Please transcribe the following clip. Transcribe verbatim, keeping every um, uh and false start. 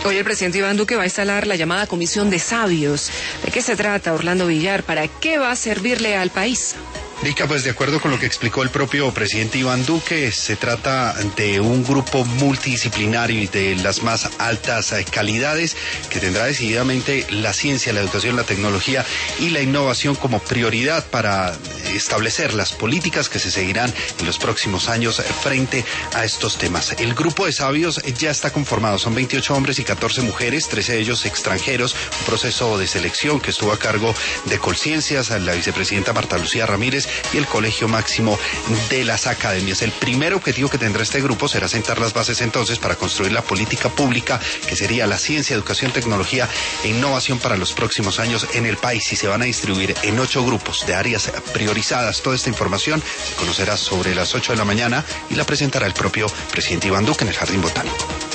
Hoy el presidente Iván Duque va a instalar la llamada Comisión de Sabios. ¿De qué se trata, Orlando Villar? ¿Para qué va a servirle al país? Dica, pues de acuerdo con lo que explicó el propio presidente Iván Duque, se trata de un grupo multidisciplinario y de las más altas calidades que tendrá decididamente la ciencia, la educación, la tecnología y la innovación como prioridad para establecer las políticas que se seguirán en los próximos años frente a estos temas. El grupo de sabios ya está conformado, son veintiocho hombres y catorce mujeres, trece de ellos extranjeros, un proceso de selección que estuvo a cargo de Colciencias, la vicepresidenta Marta Lucía Ramírez y el Colegio Máximo de las Academias. El primer objetivo que tendrá este grupo será sentar las bases entonces para construir la política pública que sería la ciencia, educación, tecnología e innovación para los próximos años en el país, y se van a distribuir en ocho grupos de áreas priorizadas. Toda esta información se conocerá sobre las ocho de la mañana y la presentará el propio presidente Iván Duque en el Jardín Botánico.